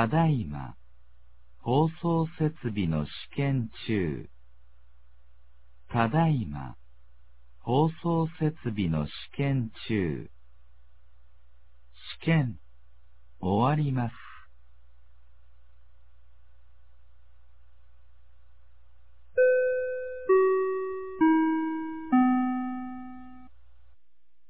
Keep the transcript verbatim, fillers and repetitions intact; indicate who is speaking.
Speaker 1: ただいま、放送設備の試験中。ただいま、放送設備の試験中。試験、終わります。